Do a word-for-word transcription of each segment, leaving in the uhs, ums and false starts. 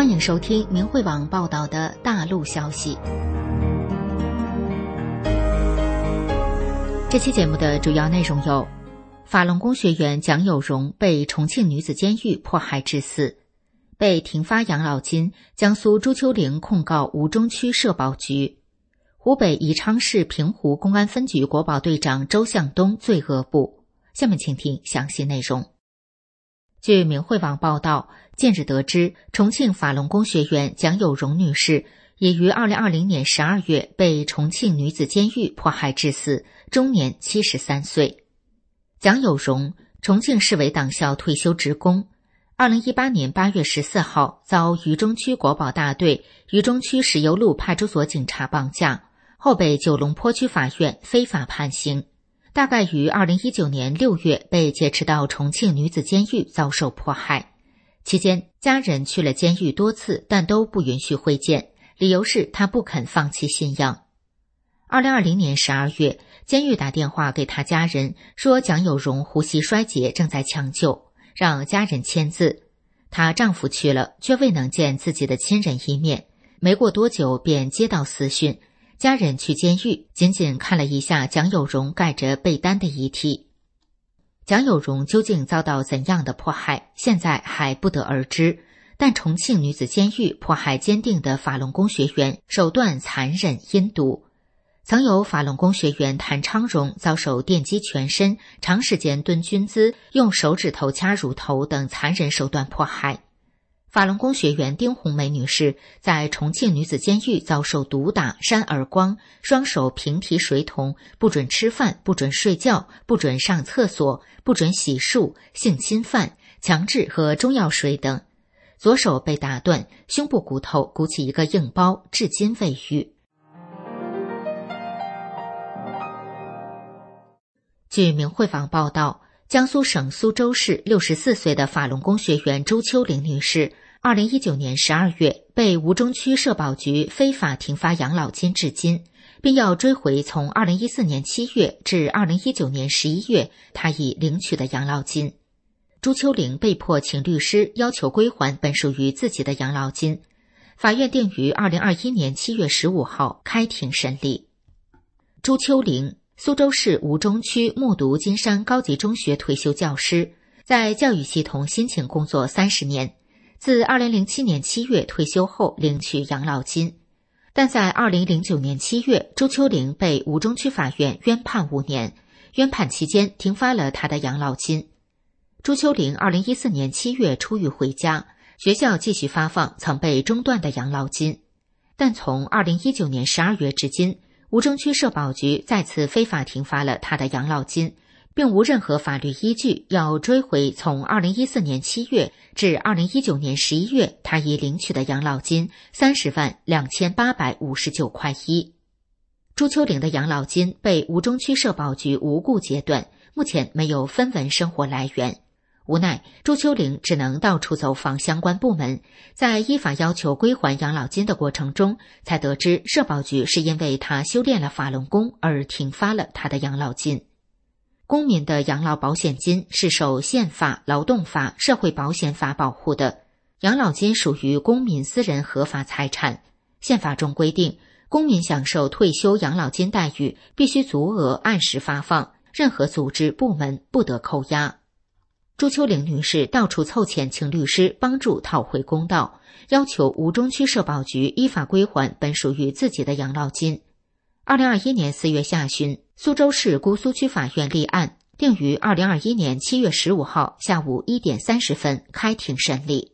欢迎收听明慧网报道的大陆消息。这期节目的主要内容有：法轮功学员蒋有容被重庆女子监狱迫害致死，被停发养老金，江苏朱丘陵控告吴中区社保局，湖北宜昌市平湖公安分局国保队长周向东罪恶部。下面请听详细内容。据明慧网报道，近日得知，重庆法轮功学员蒋有容女士已于二零二零年十二月被重庆女子监狱迫害致死，终年七十三岁。蒋有容，重庆市委党校退休职工，二零一八年八月十四号遭渝中区国保大队渝中区石油路派出所警察绑架，后被九龙坡区法院非法判刑。大概于二零一九年六月被劫持到重庆女子监狱遭受迫害，期间家人去了监狱多次，但都不允许会见，理由是他不肯放弃信仰。二零二零年十二月，监狱打电话给他家人，说蒋有容呼吸衰竭，正在抢救，让家人签字。她丈夫去了，却未能见自己的亲人一面，没过多久便接到私讯，家人去监狱仅仅看了一下蒋有容盖着被单的遗体。蒋有容究竟遭到怎样的迫害，现在还不得而知，但重庆女子监狱迫害坚定的法轮功学员，手段残忍阴毒。曾有法轮功学员谭昌荣遭受电击全身、长时间蹲军姿、用手指头掐乳头等残忍手段迫害。法轮功学员丁红梅女士在重庆女子监狱遭受毒打、扇耳光、双手平提水桶，不准吃饭、不准睡觉、不准上厕所、不准洗漱、性侵犯、强制和中药水等。左手被打断，胸部骨头鼓起一个硬包，至今未愈。据明慧网报道，江苏省苏州市六十四岁的法轮功学员周秋玲女士，二零一九年十二月被吴中区社保局非法停发养老金至今，并要追回从二零一四年七月至二零一九年十一月她已领取的养老金。朱秋玲被迫请律师要求归还本属于自己的养老金。法院定于二零二一年七月十五号开庭审理。朱秋玲，苏州市吴中区木渎金山高级中学退休教师，在教育系统辛勤工作三十年，自二零零七年七月退休后领取养老金。但在二零零九年七月，朱秋玲被吴中区法院冤判五年，冤判期间停发了她的养老金。朱秋玲二零一四年七月出狱回家，学校继续发放曾被中断的养老金。但从二零一九年十二月至今，吴中区社保局再次非法停发了他的养老金，并无任何法律依据要追回从二零一四年七月至二零一九年十一月他已领取的养老金三十万两千八百五十九块一。朱秋玲的养老金被吴中区社保局无故截断，目前没有分文生活来源。无奈，朱秋玲只能到处走访相关部门，在依法要求归还养老金的过程中，才得知社保局是因为他修炼了法轮功而停发了他的养老金。公民的养老保险金是受宪法、劳动法、社会保险法保护的，养老金属于公民私人合法财产。宪法中规定，公民享受退休养老金待遇必须足额按时发放，任何组织部门不得扣押。朱秋玲女士到处凑钱请律师帮助讨回公道，要求吴中区社保局依法归还本属于自己的养老金。二零二一年四月下旬，苏州市姑苏区法院立案，定于二零二一年七月十五号下午一点三十分开庭审理。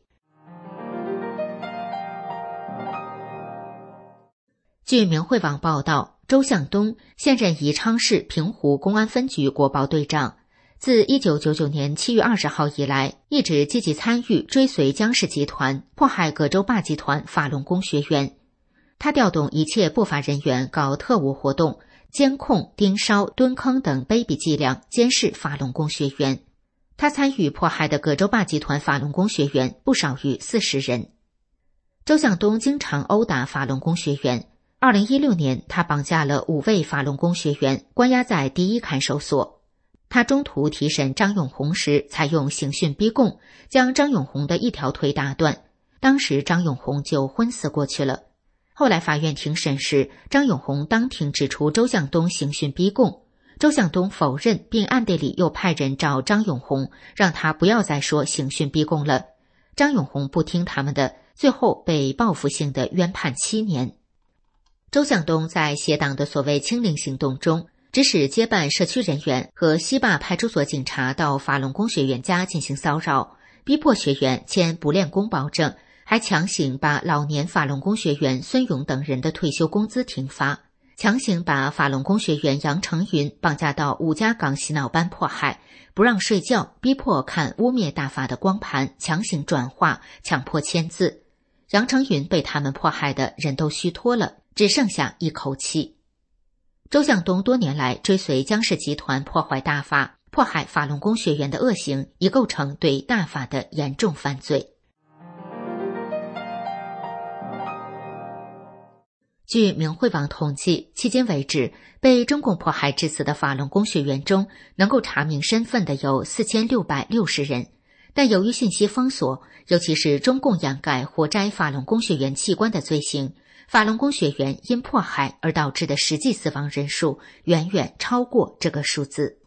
据明慧网报道，周向东现任宜昌市平湖公安分局国保队长，自一九九九年七月二十号以来，一直积极参与追随江氏集团迫害葛洲坝集团法轮功学员。他调动一切不法人员搞特务活动，监控、盯梢、蹲坑等卑鄙伎俩监视法轮功学员。他参与迫害的葛洲坝集团法轮功学员不少于四十人。周向东经常殴打法轮功学员。二零一六年，他绑架了五位法轮功学员，关押在第一看守所。他中途提审张永红时，采用刑讯逼供，将张永红的一条腿打断。 当时张永红就昏死过去了。后来法院庭审时，张永红当庭指出周向东刑讯逼供，周向东否认，并暗地里又派人找张永红，让他不要再说刑讯逼供了。张永红不听他们的，最后被报复性的冤判七年。周向东在协党的所谓清零行动中，指使接办社区人员和西坝派出所警察到法轮功学员家进行骚扰，逼迫学员签不练功保证，还强行把老年法轮功学员孙勇等人的退休工资停发，强行把法轮功学员杨成云绑架到五家岗洗脑班迫害，不让睡觉，逼迫看污蔑大法的光盘，强行转化，强迫签字。杨成云被他们迫害的人都虚脱了，只剩下一口气。周向东多年来追随江氏集团破坏大法，迫害法轮功学员的恶行，已构成对大法的严重犯罪。据明慧网统计，迄今为止，被中共迫害致死的法轮功学员中，能够查明身份的有四千六百六十人。但由于信息封锁，尤其是中共掩盖活摘法轮功学员器官的罪行，法轮功学员因迫害而导致的实际死亡人数远远超过这个数字。